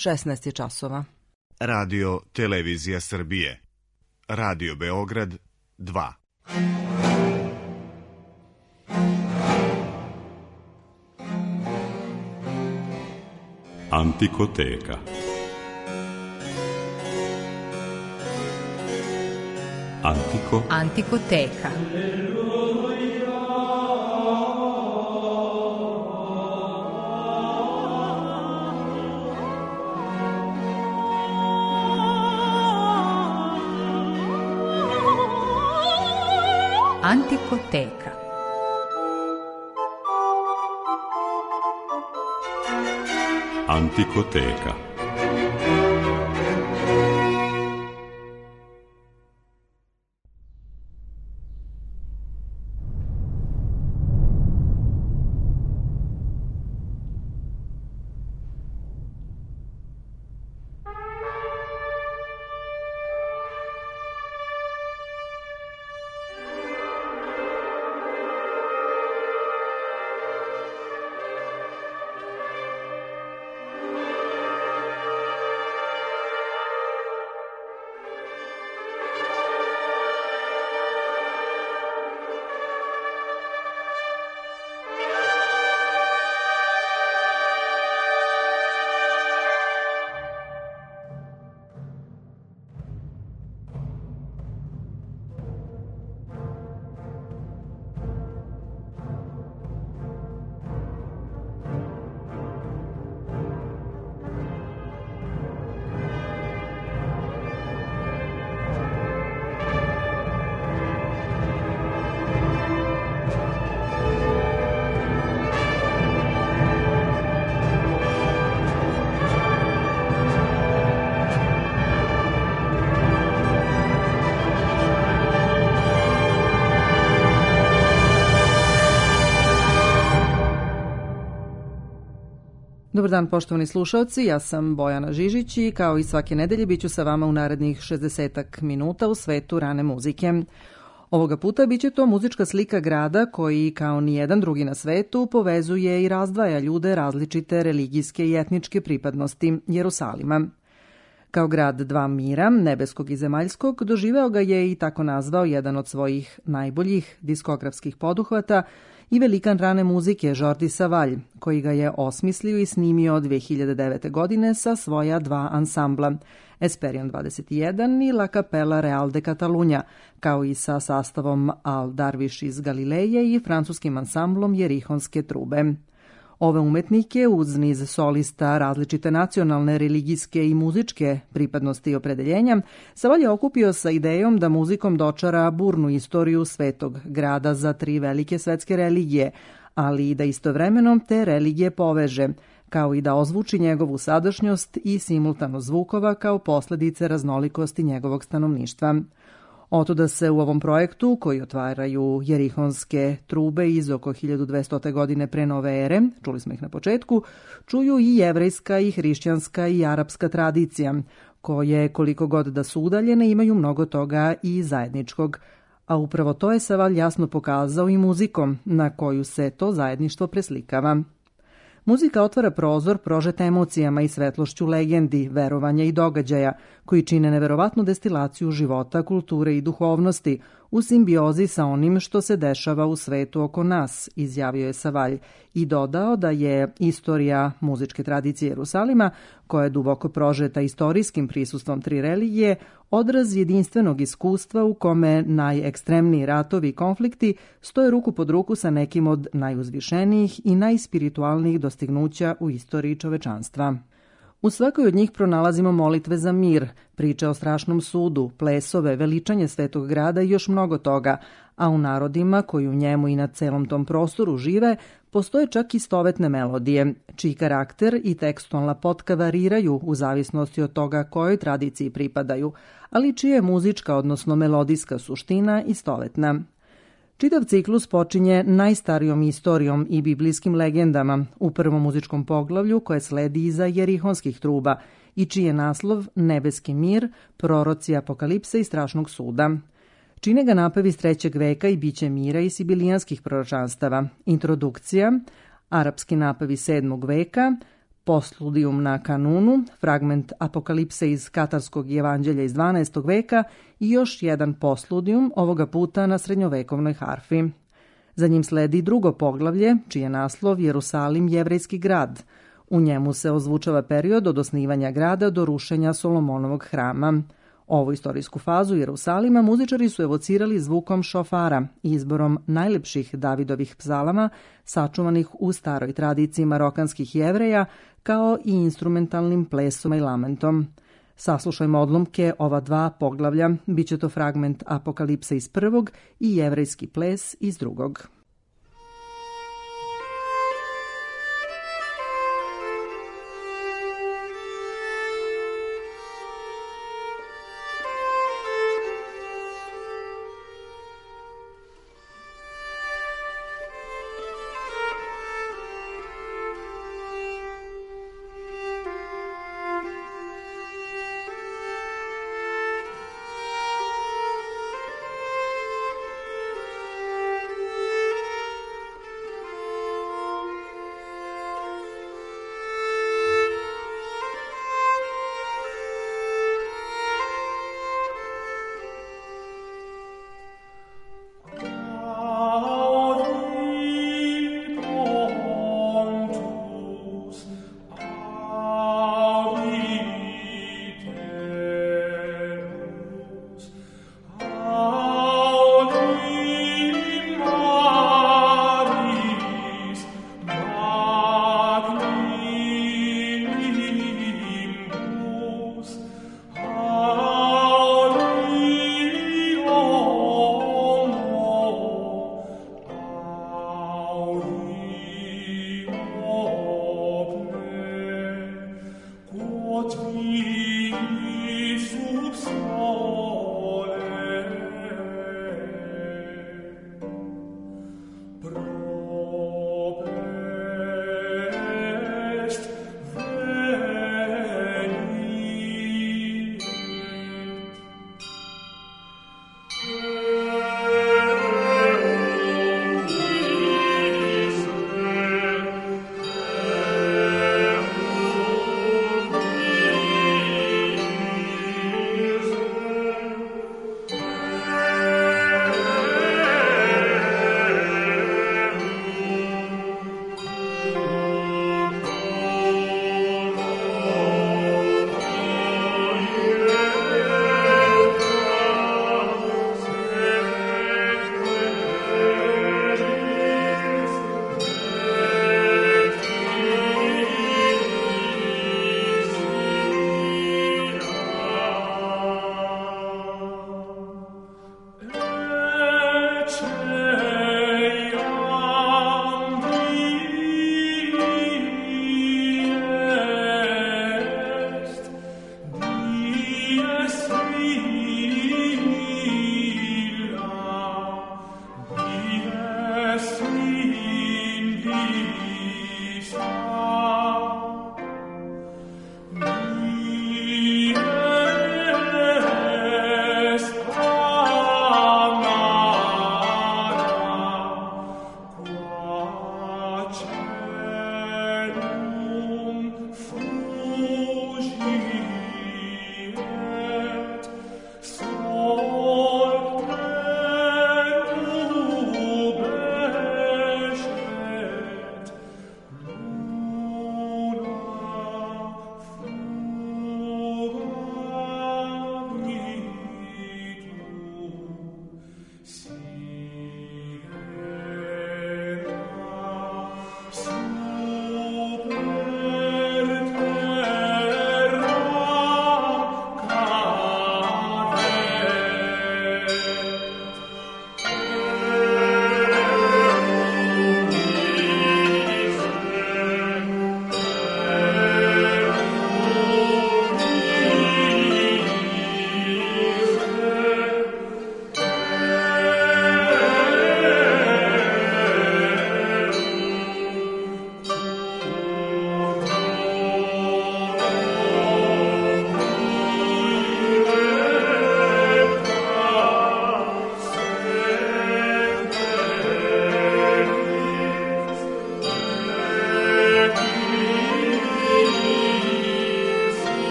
16 je časova. Radio Televizija Srbije. Radio Beograd 2. Antikoteka. Antikoteka. Antikoteka. Antikoteka. Dobar dan, poštovani slušalci, ja sam Bojana Žižić i kao i svake nedelje bit ću sa vama u narednih 60 minuta u svetu rane muzike. Ovoga puta bit će to muzička slika grada koji, kao nijedan drugi na svetu, povezuje i razdvaja ljude različite religijske i etničke pripadnosti Jerusalima. Kao grad dva mira, nebeskog i zemaljskog, doživeo ga je i tako nazvao jedan od svojih najboljih diskografskih poduhvata i velikan rane muzike Jordi Savall, koji ga je osmislio i snimio 2009. godine sa svoja dva ansambla, Esperion 21 i La Capella Real de Catalunya, kao i sa sastavom Al Darviš iz Galileje i francuskim ansamblom Jerihonske trube. Ove umetnike, uz niz solista različite nacionalne, religijske i muzičke pripadnosti i opredeljenja, Savall je okupio sa idejom da muzikom dočara burnu istoriju svetog grada za tri velike svetske religije, ali i da istovremeno te religije poveže, kao i da ozvuči njegovu sadašnjost i simultanost zvukova kao posledice raznolikosti njegovog stanovništva. Otuda se u ovom projektu, koji otvaraju Jerihonske trube iz oko 1200. godine pre nove ere, čuli smo ih na početku, čuju i jevrejska i hrišćanska i arapska tradicija, koje, koliko god da su udaljene, imaju mnogo toga i zajedničkog. A upravo to je Savall jasno pokazao i muzikom, na koju se to zajedništvo preslikava. Muzika otvara prozor prožet emocijama i svetlošću legendi, verovanja i događaja, koji čine neverovatnu destilaciju života, kulture i duhovnosti, u simbiozi sa onim što se dešava u svetu oko nas, izjavio je Savall i dodao da je istorija muzičke tradicije Jerusalima, koja je duboko prožeta istorijskim prisustvom tri religije, odraz jedinstvenog iskustva u kome najekstremniji ratovi i konflikti stoje ruku pod ruku sa nekim od najuzvišenijih i najspiritualnijih dostignuća u istoriji čovečanstva. U svakoj od njih pronalazimo molitve za mir, priče o strašnom sudu, plesove, veličanje svetog grada i još mnogo toga, a u narodima koji u njemu i na celom tom prostoru žive, postoje čak istovetne melodije, čiji karakter i tekstualna potka variraju u zavisnosti od toga kojoj tradiciji pripadaju, ali čija je muzička, odnosno melodijska suština istovetna. Čitav ciklus počinje najstarijom istorijom i biblijskim legendama u prvom muzičkom poglavlju koje sledi iza Jerihonskih truba i čiji je naslov Nebeski mir, proroci apokalipse i strašnog suda. Čine ga napevi iz 3. veka i biće mira i sibilijanskih proročanstava, introdukcija, arapski napevi 7. veka, Postludium na kanunu, fragment Apokalipse iz Katarskog evanđelja iz 12. veka i još jedan postludium, ovoga puta na srednjovekovnoj harfi. Za njim sledi drugo poglavlje, čiji je naslov Jerusalim, jevrejski grad. U njemu se ozvučava period od osnivanja grada do rušenja Solomonovog hrama. Ovu istorijsku fazu Jerusalima muzičari su evocirali zvukom šofara i izborom najlepših Davidovih psalama, sačuvanih u staroj tradiciji marokanskih Jevreja, kao i instrumentalnim plesom i lamentom. Saslušajmo odlomke ova dva poglavlja, bit će to fragment Apokalipse iz prvog i jevrejski ples iz drugog.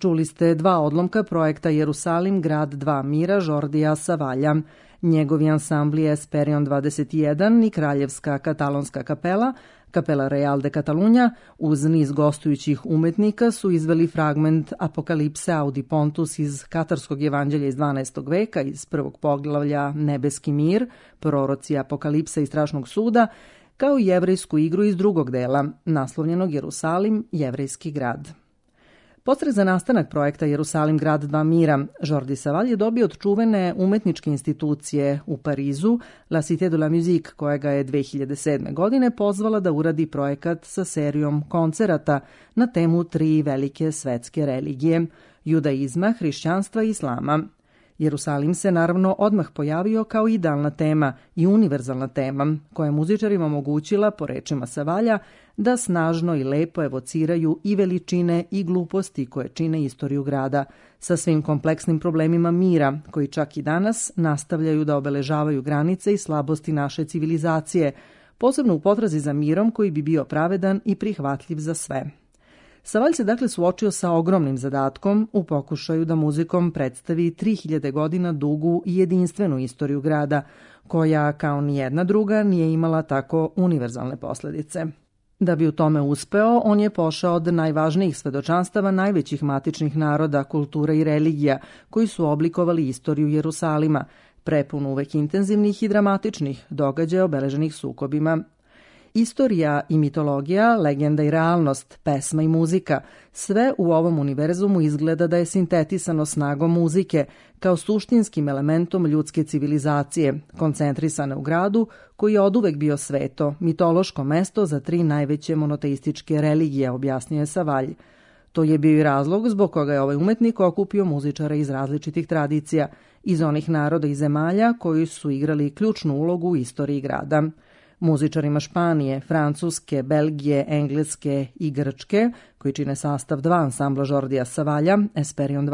Čuli ste dva odlomka projekta Jerusalim, grad dva mira Jordija Savalja. Njegovi ansambli Esperion 21 i Kraljevska katalonska kapela, Kapela Real de Catalunja, uz niz gostujućih umetnika su izveli fragment Apokalipse Audi Pontus iz Katarskog evanđelja iz 12. veka, iz prvog poglavlja Nebeski mir, proroci Apokalipse i strašnog suda, kao i jevrejsku igru iz drugog dela, naslovljenog Jerusalim, jevrejski grad. Podstrek za nastanak projekta Jerusalim, grad dva mira, Jordi Savall je dobio od čuvene umetničke institucije u Parizu, La Cité de la Musique, koja ga je 2007. godine pozvala da uradi projekat sa serijom koncerata na temu tri velike svetske religije, judaizma, hrišćanstva i islama. Jerusalim se naravno odmah pojavio kao idealna tema i univerzalna tema, koja je muzičarima omogućila, po rečima Savalla, da snažno i lepo evociraju i veličine i gluposti koje čine istoriju grada, sa svim kompleksnim problemima mira, koji čak i danas nastavljaju da obeležavaju granice i slabosti naše civilizacije, posebno u potrazi za mirom koji bi bio pravedan i prihvatljiv za sve. Savall se dakle suočio sa ogromnim zadatkom u pokušaju da muzikom predstavi 3000 godina dugu i jedinstvenu istoriju grada, koja kao nijedna druga nije imala tako univerzalne posledice. Da bi u tome uspeo, on je pošao od najvažnijih svedočanstava najvećih matičnih naroda, kultura i religija, koji su oblikovali istoriju Jerusalima, prepun uvek intenzivnih i dramatičnih događaja obeleženih sukobima. Istorija i mitologija, legenda i realnost, pesma i muzika, sve u ovom univerzumu izgleda da je sintetisano snagom muzike, kao suštinskim elementom ljudske civilizacije, koncentrisane u gradu, koji je oduvek bio sveto, mitološko mesto za tri najveće monoteističke religije, objasnio je Savall. To je bio i razlog zbog koga je ovaj umetnik okupio muzičare iz različitih tradicija, iz onih naroda i zemalja koji su igrali ključnu ulogu u istoriji grada. Muzičarima Španije, Francuske, Belgije, Engleske i Grčke, koji čine sastav dva ansambla Jordija Savalla, Esperion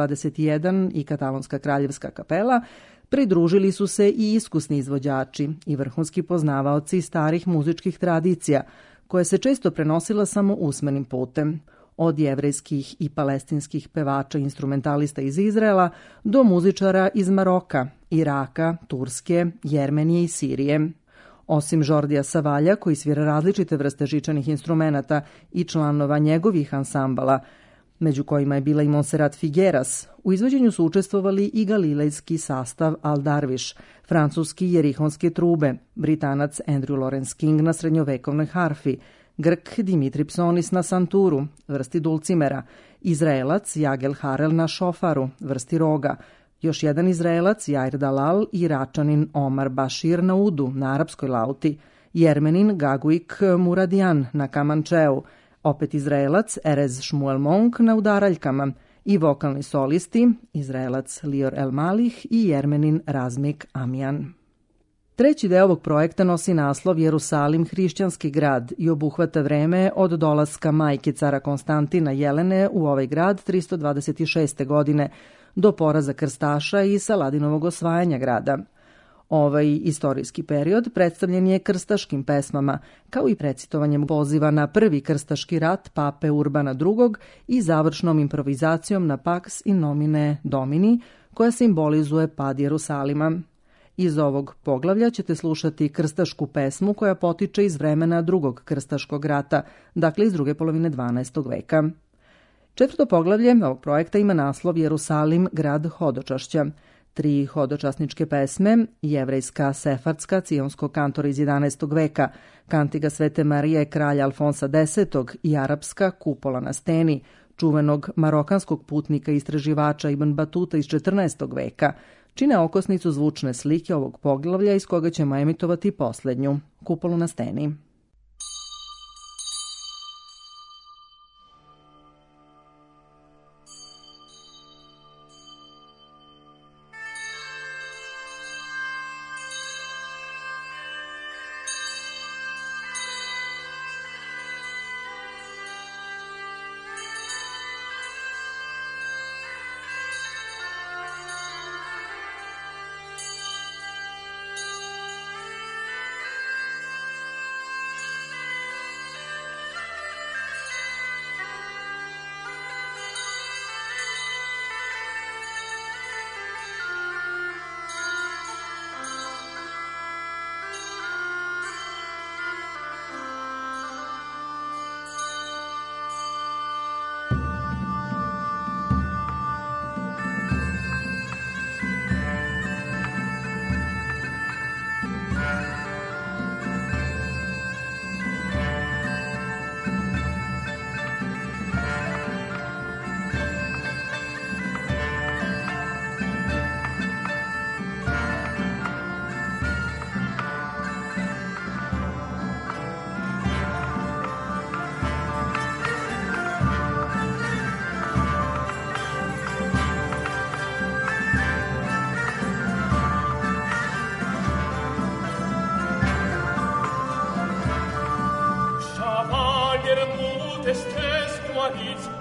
21 i Katalonska kraljevska kapela, pridružili su se i iskusni izvođači i vrhunski poznavaoci starih muzičkih tradicija, koje se često prenosila samo usmenim putem, od jevrejskih i palestinskih pevača i instrumentalista iz Izraela do muzičara iz Maroka, Iraka, Turske, Jermenije i Sirije. Osim Jordija Savalla, koji svira različite vrste žičanih instrumenata i članova njegovih ansambala, među kojima je bila i Montserrat Figueras, u izvođenju su učestvovali i galilejski sastav Al Darviš, francuski jerihonske trube, Britanac Andrew Lawrence King na srednjovekovnoj harfi, Grk Dimitri Psonis na santuru, vrsti dulcimera, Izraelac Jagel Harel na šofaru, vrsti roga, još jedan Izraelac, Jair Dalal, i Iračanin Omar Bashir na udu, na arapskoj lauti, Jermenin Gaguik Muradian na kamančeu, opet Izraelac Erez Shmuel Monk na udaraljkama i vokalni solisti, Izraelac Lior El Malih i Jermenin Razmik Amijan. Treći deo ovog projekta nosi naslov Jerusalim, hrišćanski grad i obuhvata vreme od dolaska majke cara Konstantina Jelene u ovaj grad 326. godine, do poraza krstaša i Saladinovog osvajanja grada. Ovaj istorijski period predstavljen je krstaškim pesmama, kao i recitovanjem poziva na prvi krstaški rat pape Urbana II i završnom improvizacijom na Pax in nomine Domini, koja simbolizuje pad Jerusalima. Iz ovog poglavlja ćete slušati krstašku pesmu koja potiče iz vremena drugog krstaškog rata, dakle iz druge polovine 12. veka. Četvrto poglavlje ovog projekta ima naslov Jerusalim, grad hodočašća. Tri hodočasničke pesme, jevrejska sefardska cionskog kantora iz 11. veka, kantiga Svete Marije kralja Alfonsa X i arapska Kupola na steni, čuvenog marokanskog putnika i istraživača Ibn Batuta iz 14. veka, čine okosnicu zvučne slike ovog poglavlja iz koga ćemo emitovati poslednju, Kupolu na steni.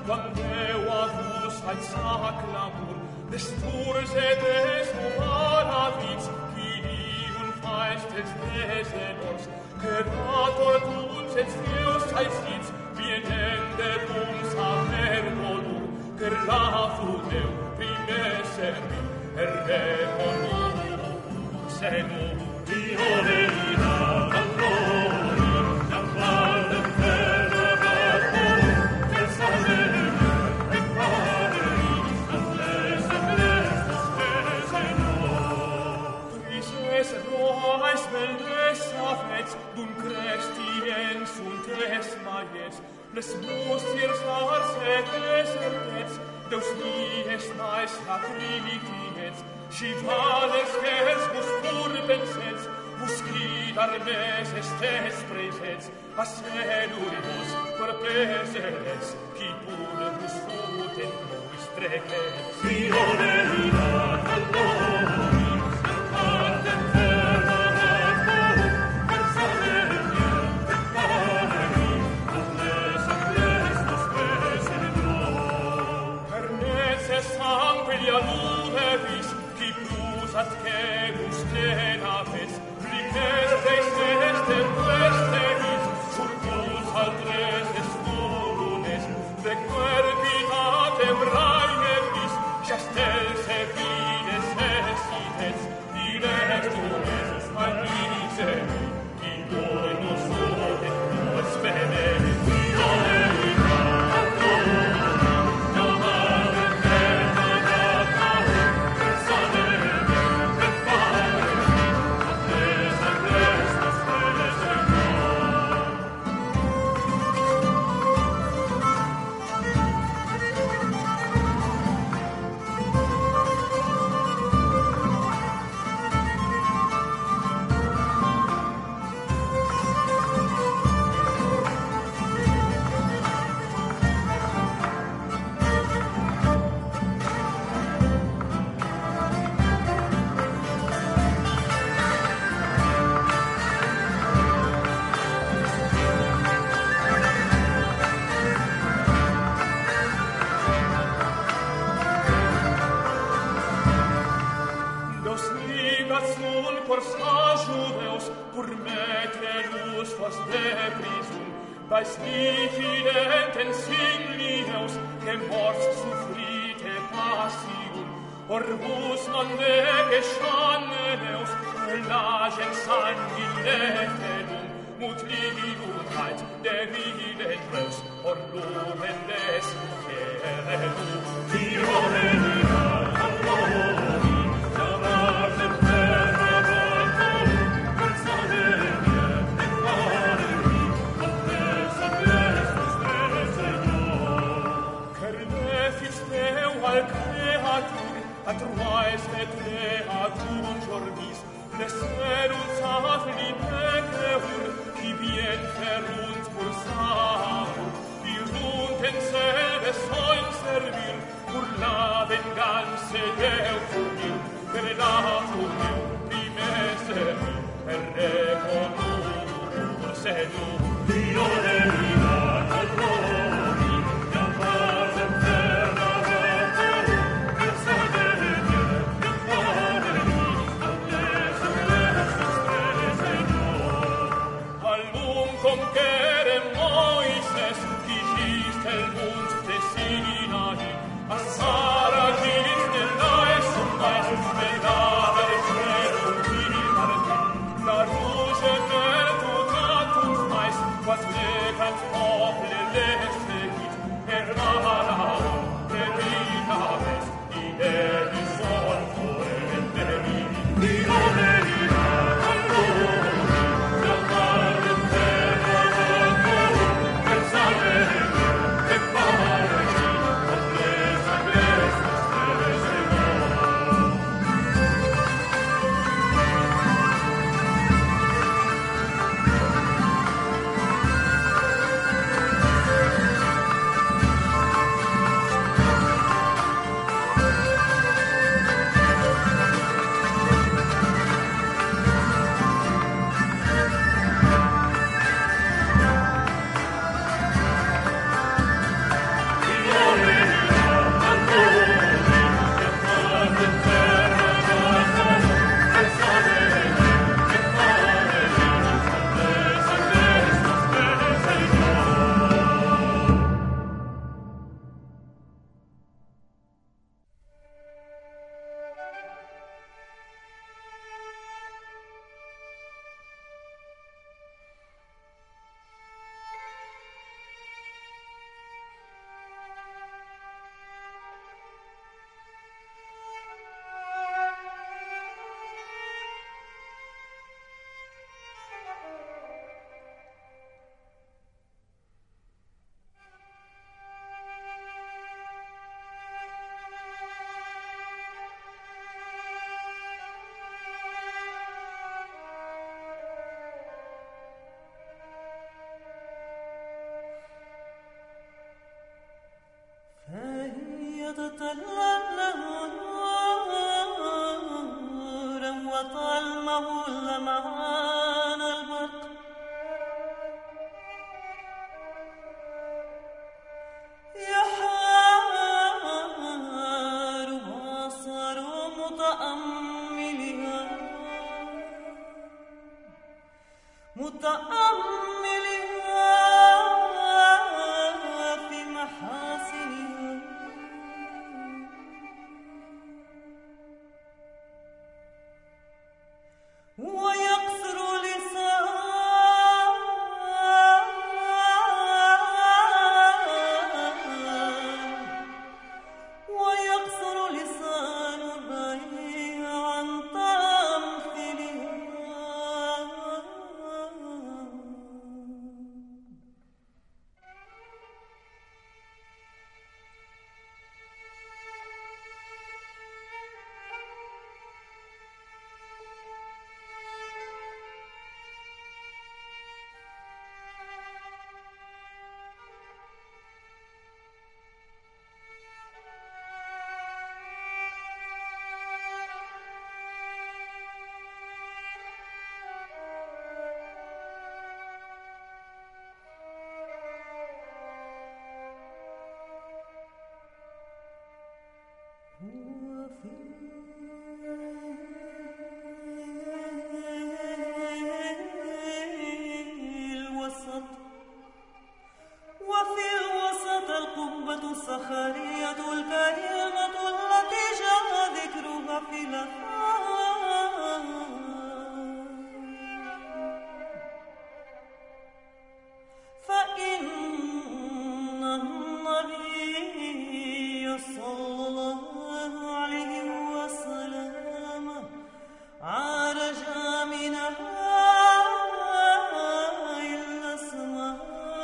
quan Déu a vos faig sa clamor, desturge des humanavits, qui diuen faig dels desenors, que dator dulces Deus haig dits, vienen de dum saber dolor, que rafu Déu primer servir, reconor, Senor, Dio venida, d'un Christiens und des Maies, les Mustiers arse desertets, Deus mies mais sacrifiets, si vales hers vos purbensets, vos cridar mes estes presets, a celuribus per peseres, qui pur vos futen vos trequets. Dio venida, at celus tenaves, plicerdeis este puesteris, surcus altres esturunes, de querbitate braievis, chastels e vines esidets, directumes alise, qui voi nos odet, nos venet, Weis diffidenten signius, che mors suffrite passium, orbus non ne geschanneus, lagen sanguinetenum, mut livunheit der viden Reus, or lumen des Herenum. Dio venida, at ruais et creatum jorbis, nesserunt afli peceur, qui bien ferunt pulsamur, irunt en sede soln servir, pur la venganze Deo fugir, credatum Deo prime servir, per reconur senum, Dio venida, Assara gist nel naes und naes, وطلمه لمعان البرق يحار بصر متأملها في محاسنها ويقصر لسان الرهي عن تمثيلها وفي الوسط القبة الصخرية الكريمة التي جاء ذكرها في الأفعال فإن النبي صلى الله عليه وسلم عرج منها إلا اسمها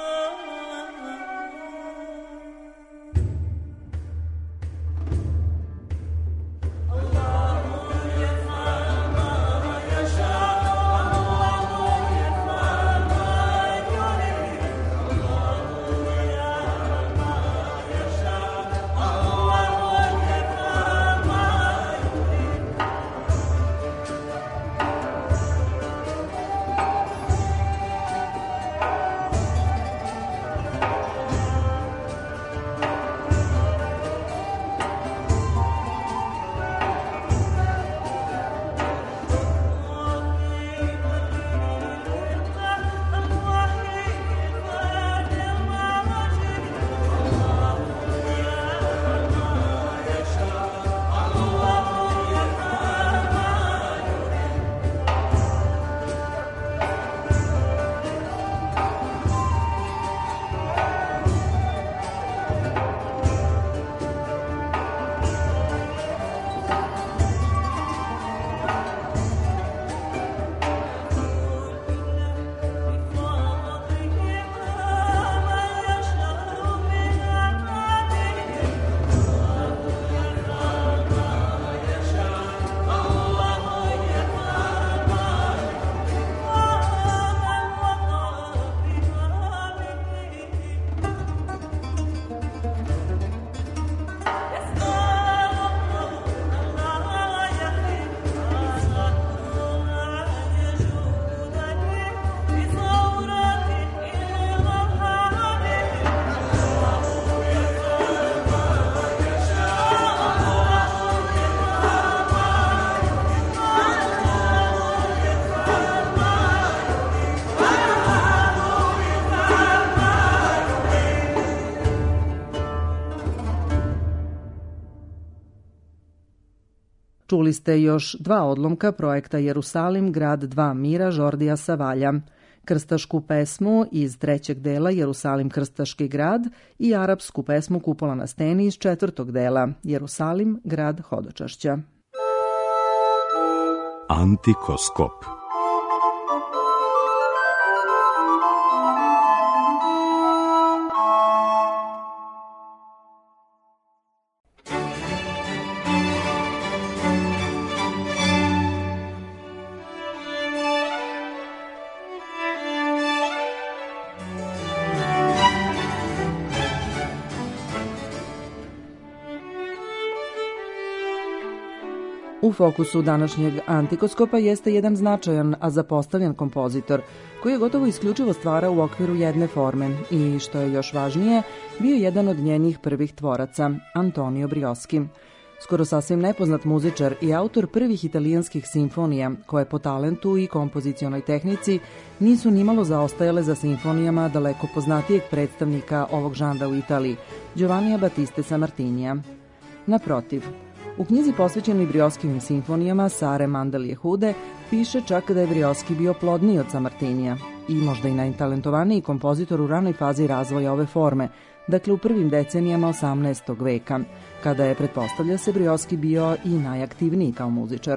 Čuli ste još dva odlomka projekta Jerusalim, grad dva mira Žordija Savalja, krstašku pesmu iz trećeg dela Jerusalim krstaški grad i arapsku pesmu Kupola na steni iz četvrtog dela Jerusalim, grad hodočašća. Antikoskop. U fokusu današnjeg Antikoskopa jeste jedan značajan, a zapostavljen kompozitor, koji je gotovo isključivo stvarao u okviru jedne forme i, što je još važnije, bio jedan od njenih prvih tvoraca, Antonio Brioschi. Skoro sasvim nepoznat muzičar i autor prvih italijanskih simfonija, koje po talentu i kompozicionoj tehnici nisu nimalo zaostajale za simfonijama daleko poznatijeg predstavnika ovog žanra u Italiji, Giovannija Battiste Sammartinija. Naprotiv, u knjizi posvećenoj Brioskijevim simfonijama Sare Mandel Jehude piše čak da je Brioschi bio plodniji od Sammartinija i možda i najtalentovaniji kompozitor u ranoj fazi razvoja ove forme, dakle u prvim decenijama 18. veka, kada je, pretpostavlja se, Brioschi bio i najaktivniji kao muzičar.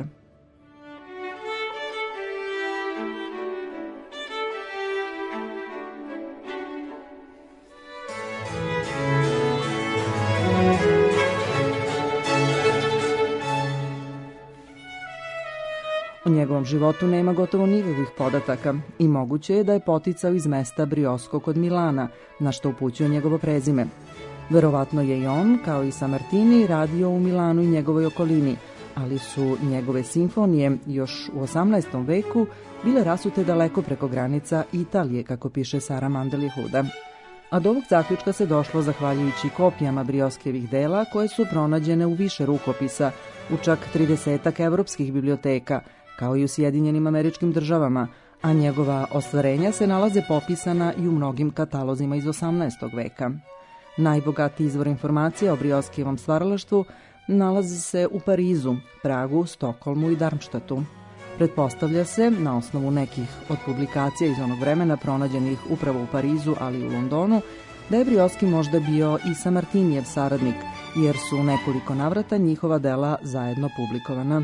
O njegovom životu nema gotovo nikakvih podataka i moguće je da je poticao iz mesta Briosco kod Milana, na što upućuje njegovo prezime. Verovatno je i on, kao i Sammartini, radio u Milanu i njegovoj okolini, ali su njegove simfonije još u 18. veku bile rasute daleko preko granica Italije, kako piše Sara Mandel Jehuda. A do ovog zaključka se došlo zahvaljujući kopijama Brioskijevih dela koje su pronađene u više rukopisa, u čak 30 evropskih biblioteka, kao i u Sjedinjenim Američkim Državama, a njegova ostvarenja se nalaze popisana i u mnogim katalozima iz 18. veka. Najbogatiji izvor informacija o Brioskijevom stvaralaštvu nalazi se u Parizu, Pragu, Stokholmu i Darmštatu. Pretpostavlja se, na osnovu nekih od publikacija iz onog vremena pronađenih upravo u Parizu, ali i u Londonu, da je Brioschi možda bio i Sammartinijev saradnik, jer su nekoliko navrata njihova dela zajedno publikovana.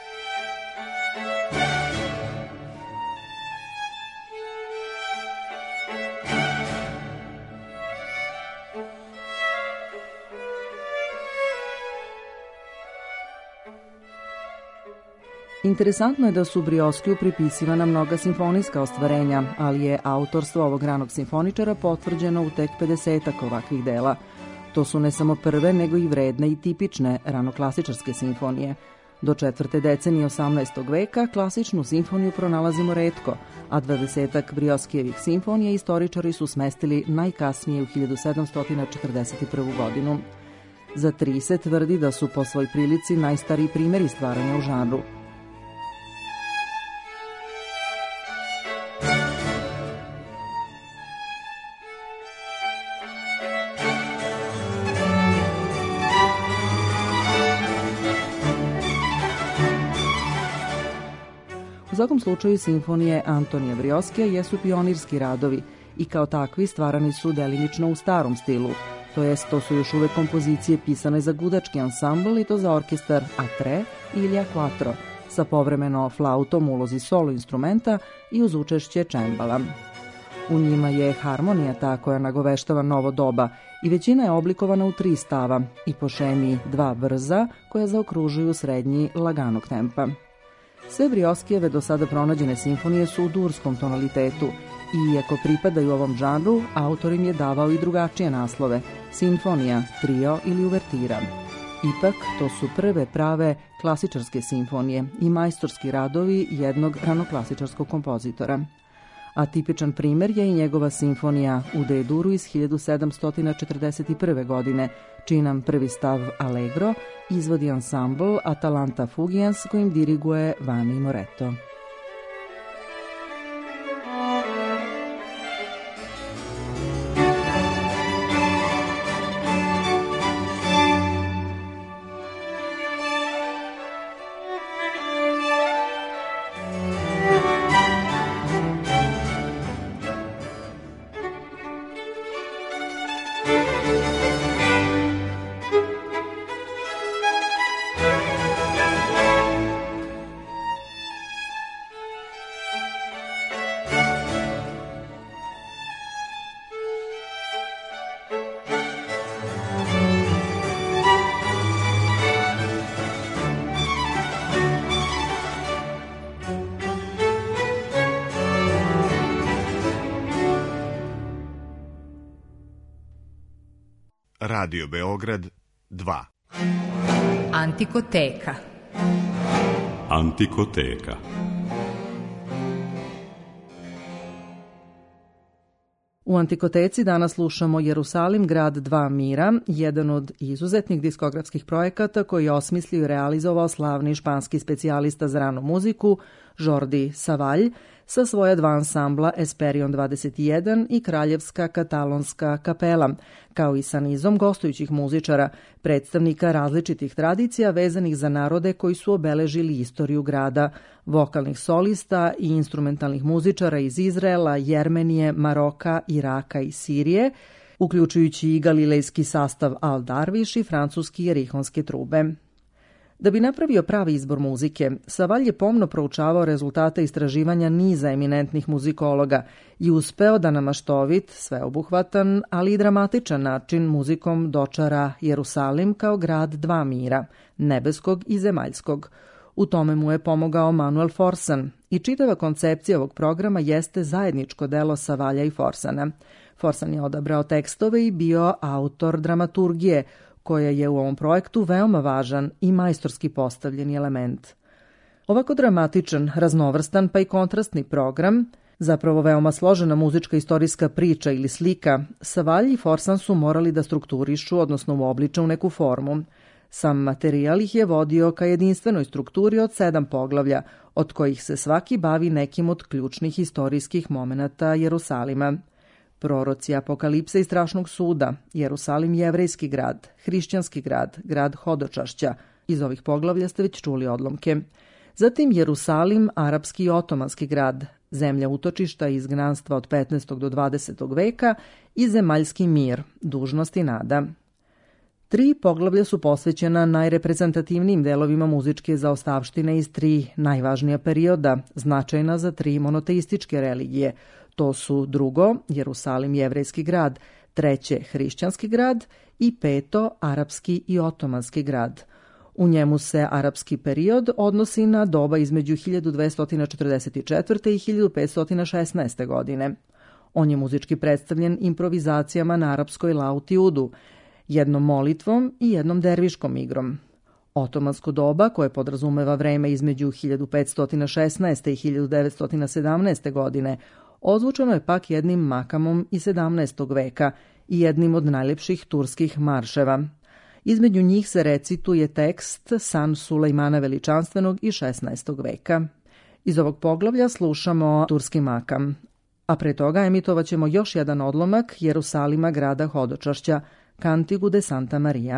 Interesantno je da su Brioskiju pripisivana mnoga simfonijska ostvarenja, ali je autorstvo ovog ranog simfoničara potvrđeno u tek 50-ak ovakvih dela. To su ne samo prve, nego i vredne i tipične ranoklasičarske simfonije. Do 4. decenije 18. veka klasičnu simfoniju pronalazimo retko, a 20-ak Brioskijevih simfonija istoričari su smestili najkasnije u 1741. godinu. Za 3 se tvrdi da su po svoj prilici najstariji primjeri stvaranja u žanru. U svakom slučaju, simfonije Antonija Brioskija jesu pionirski radovi i kao takvi stvarani su delimično u starom stilu, to jest to su još uvek kompozicije pisane za gudački ansambl i to za orkestar a tre ili a quattro, sa povremeno flautom u ulozi solo instrumenta i uz učešće čembala. U njima je harmonija ta koja nagoveštava novo doba i većina je oblikovana u 3 stava i po šemi 2 brza koja zaokružuju srednji laganog tempa. Sve Brioskijeve do sada pronađene simfonije su u durskom tonalitetu i iako pripadaju ovom žanru, autor im je davao i drugačije naslove, simfonija, trio ili uvertira. Ipak, to su prve prave klasičarske simfonije i majstorski radovi jednog ranoklasičarskog kompozitora. A tipičan primjer je i njegova simfonija u D-duru iz 1741. godine, čiji nam prvi stav Allegro izvodi ansambl Atalanta Fugians kojim diriguje Vanni Moretto. Radio Beograd 2. Antikoteka. Antikoteka. U Antikoteci danas slušamo Jerusalim, grad dva mira, jedan od izuzetnih diskografskih projekata koji je osmislio i realizovao slavni španski specijalista za ranu muziku Jordi Savall sa svoja dva ansambla Esperion 21 i Kraljevska katalonska kapela, kao i sa nizom gostujućih muzičara, predstavnika različitih tradicija vezanih za narode koji su obeležili istoriju grada, vokalnih solista i instrumentalnih muzičara iz Izraela, Jermenije, Maroka, Iraka i Sirije, uključujući i galilejski sastav Al Darviš i francuski jerihonske trube. Da bi napravio pravi izbor muzike, Savall je pomno proučavao rezultate istraživanja niza eminentnih muzikologa i uspeo da na maštovit, sveobuhvatan, ali i dramatičan način muzikom dočara Jerusalim kao grad dva mira, nebeskog i zemaljskog. U tome mu je pomogao Manuel Forsan i čitava koncepcija ovog programa jeste zajedničko delo Savalla i Forsana. Forsan je odabrao tekstove i bio autor dramaturgije, koja je u ovom projektu veoma važan i majstorski postavljeni element. Ovako dramatičan, raznovrstan pa i kontrastni program, zapravo veoma složena muzička istorijska priča ili slika, Savall i Forsan su morali da strukturišu, odnosno uobliče u neku formu. Sam materijal ih je vodio ka jedinstvenoj strukturi od 7 poglavlja, od kojih se svaki bavi nekim od ključnih istorijskih momenata Jerusalima. Proroci apokalipse i strašnog suda, Jerusalim jevrejski grad, hrišćanski grad, grad hodočašća. Iz ovih poglavlja ste već čuli odlomke. Zatim Jerusalim, arapski i otomanski grad, zemlja utočišta i izgnanstva od 15. do 20. veka i zemaljski mir, dužnost i nada. 3 poglavlja su posvećena najreprezentativnijim delovima muzičke zaostavštine iz 3 najvažnija perioda, značajna za 3 monoteističke religije. To su drugo, Jerusalim jevrejski grad, treće, hrišćanski grad i peto, arapski i otomanski grad. U njemu se arapski period odnosi na doba između 1244. i 1516. godine. On je muzički predstavljen improvizacijama na arapskoj lauti udu, jednom molitvom i jednom derviškom igrom. Otomansko doba, koje podrazumeva vreme između 1516. i 1917. godine, ozvučeno je pak jednim makamom iz 17. veka i jednim od najljepših turskih marševa. Između njih se recituje tekst San Sulejmana Veličanstvenog iz 16. veka. Iz ovog poglavlja slušamo turski makam, a pre toga emitovat ćemo još jedan odlomak Jerusalima grada hodočašća, Cantigu de Santa Maria.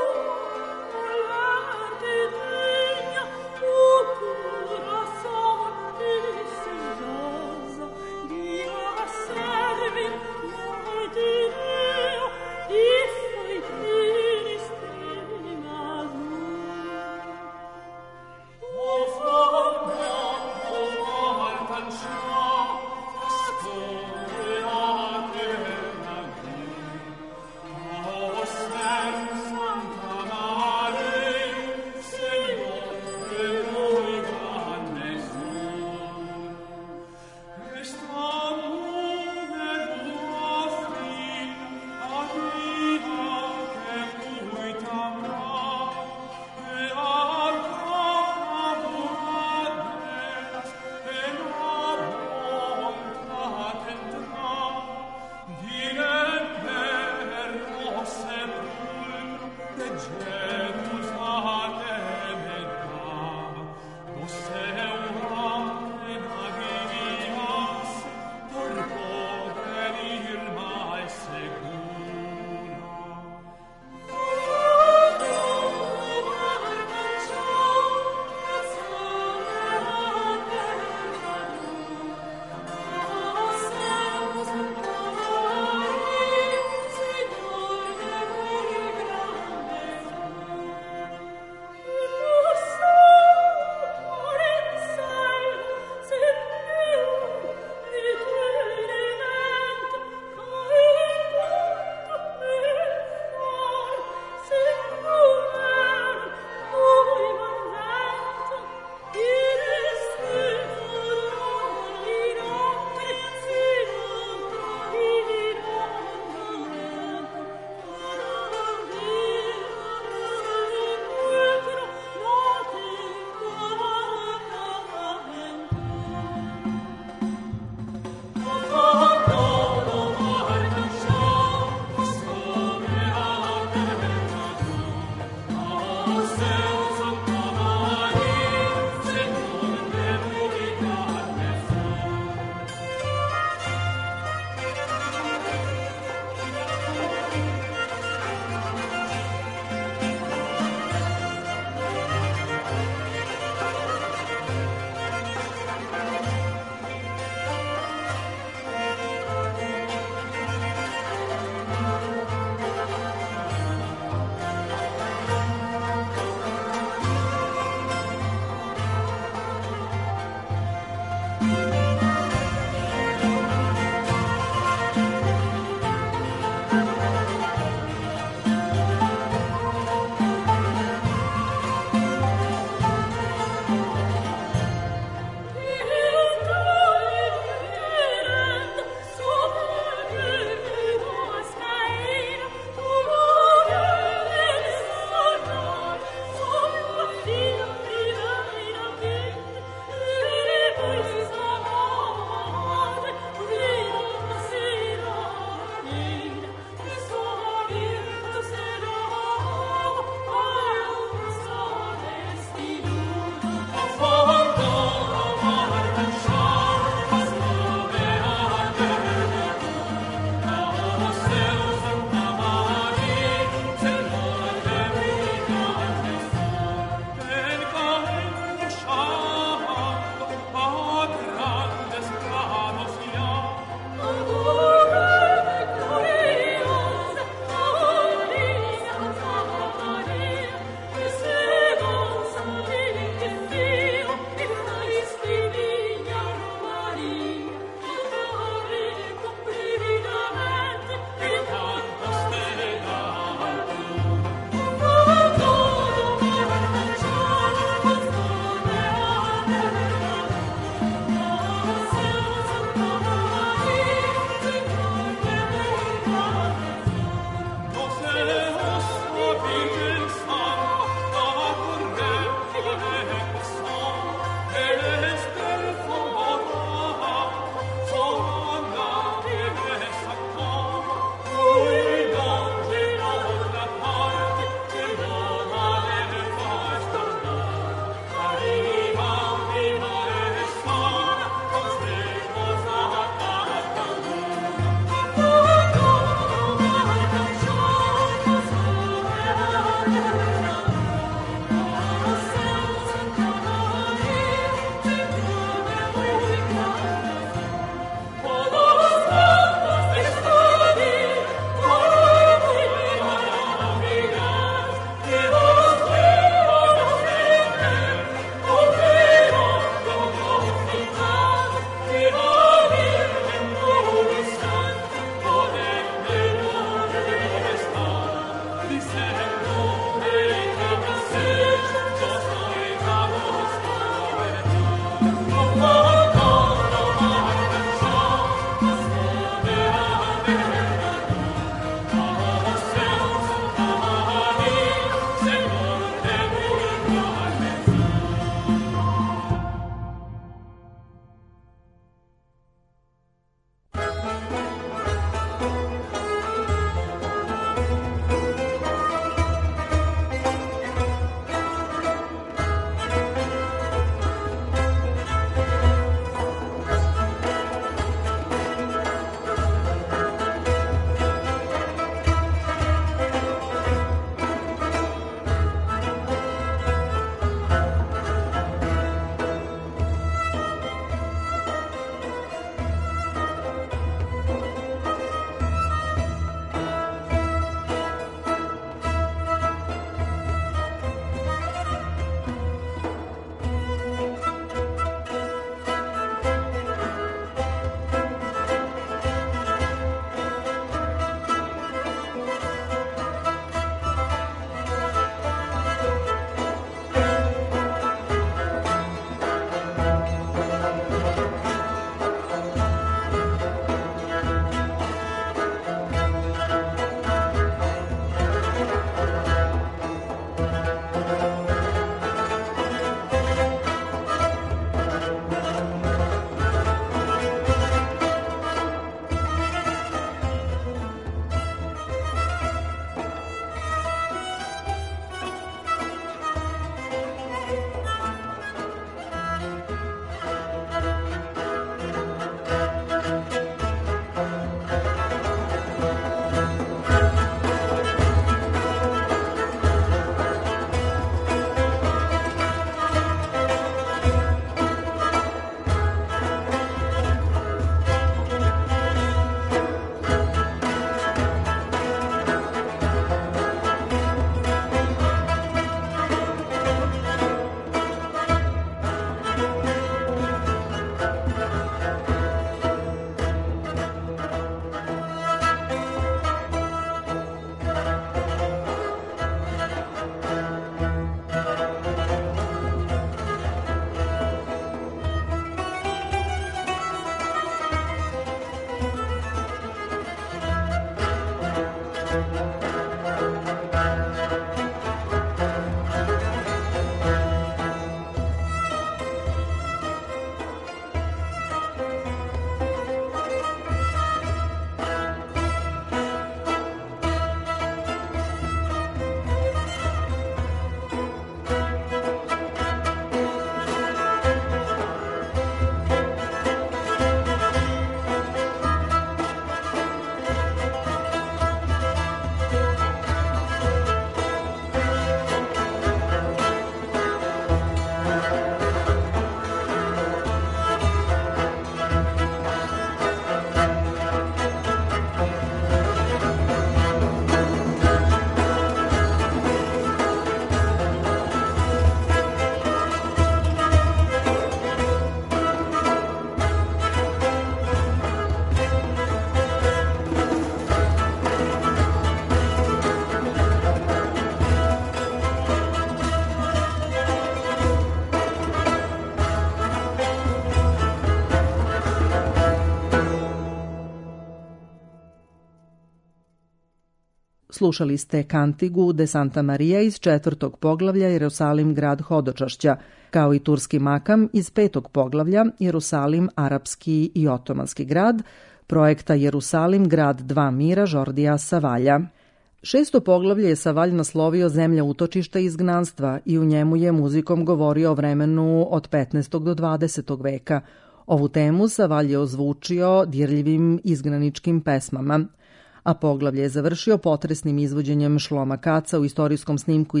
Slušali ste Kantigu de Santa Maria iz 4. poglavlja Jerusalim grad hodočašća, kao i turski makam iz 5. poglavlja Jerusalim arapski i otomanski grad, projekta Jerusalim grad 2 mira Jordija Savalja. 6. poglavlje je Savalj naslovio Zemlja utočišta i izgnanstva i u njemu je muzikom govorio o vremenu od 15. do 20. veka. Ovu temu Savalj je ozvučio dirljivim izgnaničkim pesmama, a poglavlje je završio potresnim izvođenjem Šloma Kaca u istorijskom snimku iz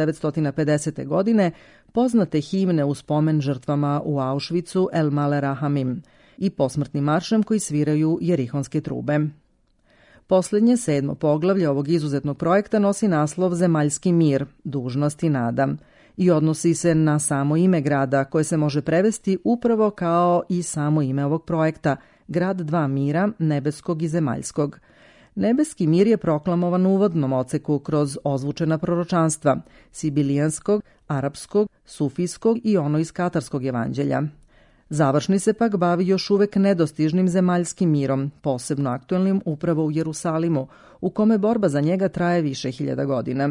1950. godine poznate himne u spomen žrtvama u Auschwitzu El Male Rahamim i posmrtnim maršem koji sviraju jerihonske trube. Poslednje 7. poglavlje ovog izuzetnog projekta nosi naslov Zemaljski mir, dužnost i nada i odnosi se na samo ime grada koje se može prevesti upravo kao i samo ime ovog projekta, grad 2 mira, nebeskog i zemaljskog. Nebeski mir je proklamovan u uvodnom oceku kroz ozvučena proročanstva, sibilijanskog, arapskog, sufijskog i ono iz katarskog evanđelja. Završni se pak bavi još uvek nedostižnim zemaljskim mirom, posebno aktuelnim upravo u Jerusalimu, u kome borba za njega traje više hiljada godina.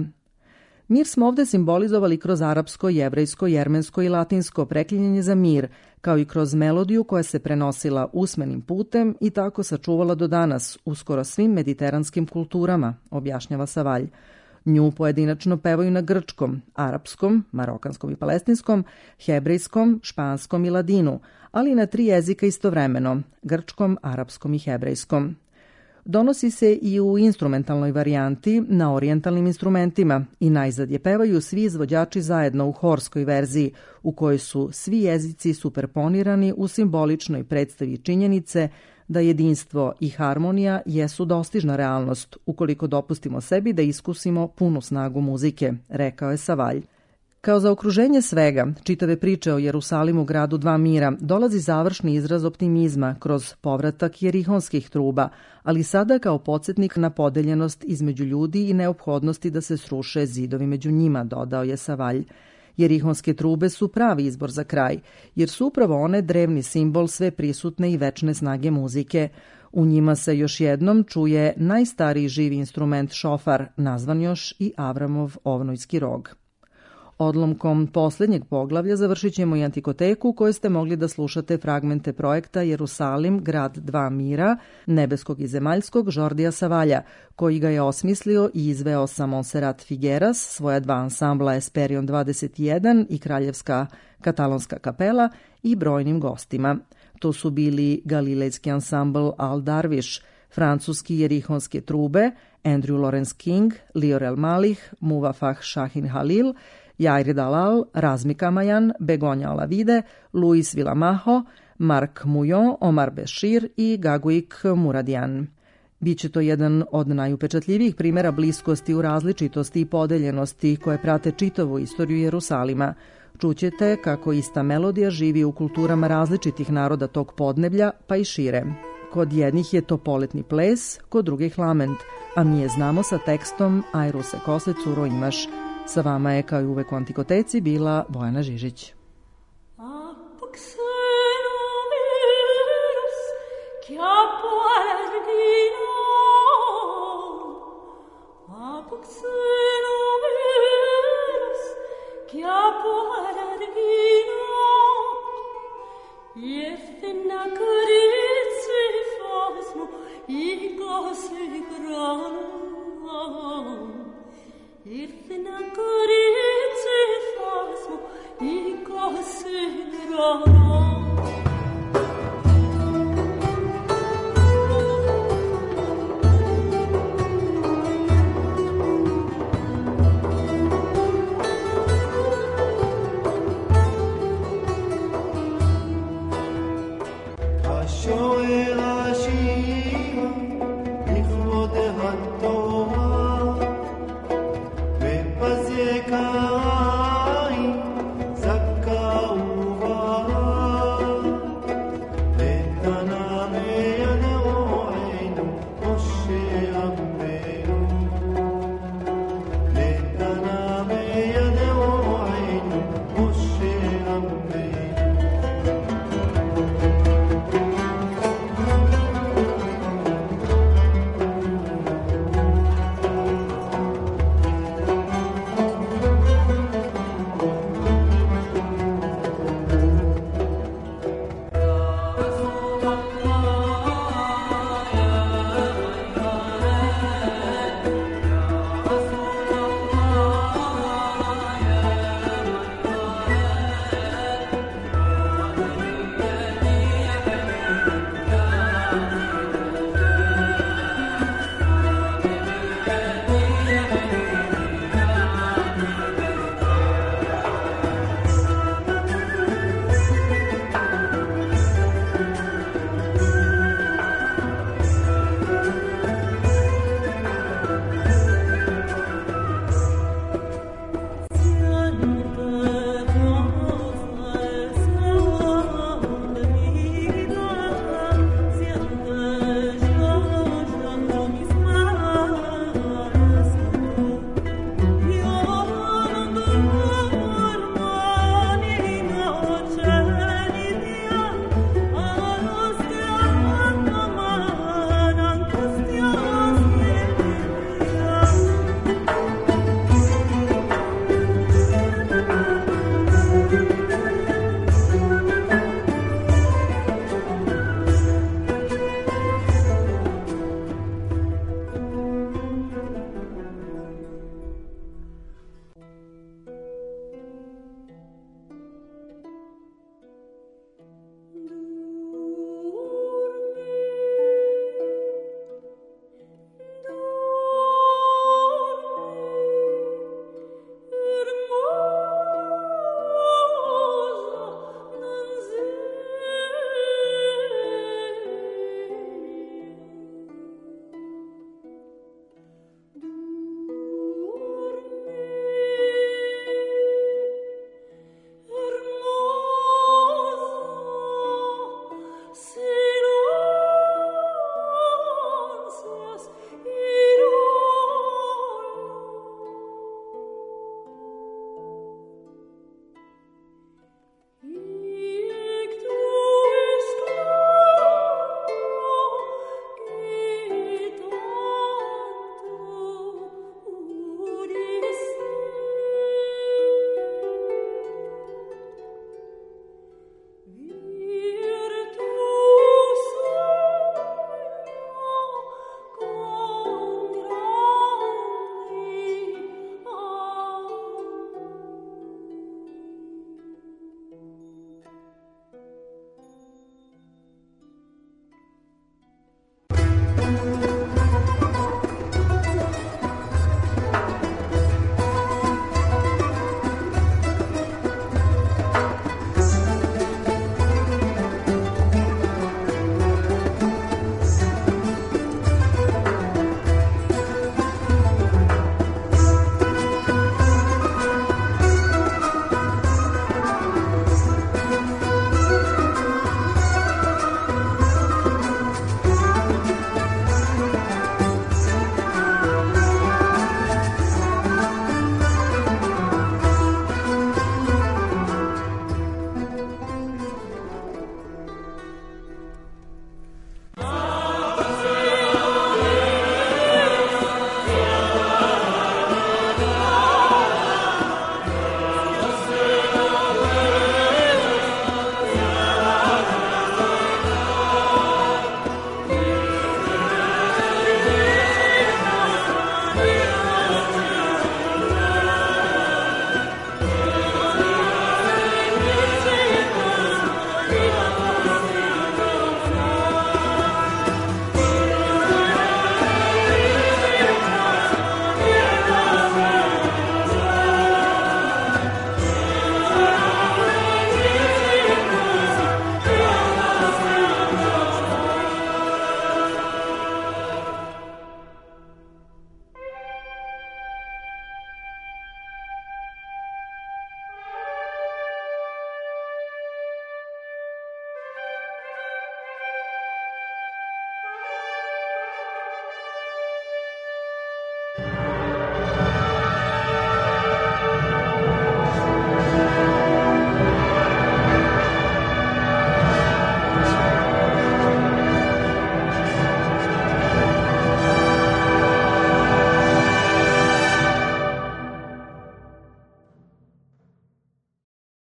Mir smo ovde simbolizovali kroz arapsko, jevrejsko, jermensko i latinsko preklinjenje za mir, kao i kroz melodiju koja se prenosila usmenim putem i tako sačuvala do danas u skoro svim mediteranskim kulturama, objašnjava Savalj. Nju pojedinačno pevaju na grčkom, arapskom, marokanskom i palestinskom, hebrejskom, španskom i ladinu, ali i na 3 jezika istovremeno, grčkom, arapskom i hebrejskom. Donosi se i u instrumentalnoj varijanti na orijentalnim instrumentima i najzad je pevaju svi izvođači zajedno u horskoj verziji, u kojoj su svi jezici superponirani u simboličnoj predstavi činjenice da jedinstvo i harmonija jesu dostižna realnost, ukoliko dopustimo sebi da iskusimo punu snagu muzike, rekao je Savalj. Kao zaokruženje svega, čitave priče o Jerusalimu gradu 2 mira, dolazi završni izraz optimizma kroz povratak jerihonskih truba, ali sada kao podsjetnik na podeljenost između ljudi i neophodnosti da se sruše zidovi među njima, dodao je Savalj. Jerihonske trube su pravi izbor za kraj, jer su upravo one drevni simbol sve prisutne i večne snage muzike. U njima se još jednom čuje najstariji živi instrument šofar, nazvan još i Avramov ovnojski rog. Odlomkom posljednjeg poglavlja završit ćemo i antikoteku u kojoj ste mogli da slušate fragmente projekta Jerusalim, grad 2 mira, nebeskog i zemaljskog Jordija Savalja, koji ga je osmislio i izveo sa Montserrat Figueras, svoja 2 ansambla Esperion 21 i Kraljevska katalonska kapela i brojnim gostima. To su bili galilejski ansambl Al Darviš, francuski jerihonske trube, Andrew Lawrence King, Liorel Malih, Muvafah Shahin Halil, Jair Dalal, Razmi Kamajan, Begonja Olavide, Luis Vilamaho, Mark Mujon, Omar Bešir i Gaguik Muradian. Biće to jedan od najupečatljivijih primjera bliskosti u različitosti i podeljenosti koje prate čitavu istoriju Jerusalima. Čućete kako ista melodija živi u kulturama različitih naroda tog podneblja, pa i šire. Kod jednih je to poletni ples, kod drugih lament, a mi je znamo sa tekstom Ajru se kose, curo imaš. Sa vama je kao i uvek u Antikoteci bila Bojana Žižić. Irfina corice fasmo, i cose grano.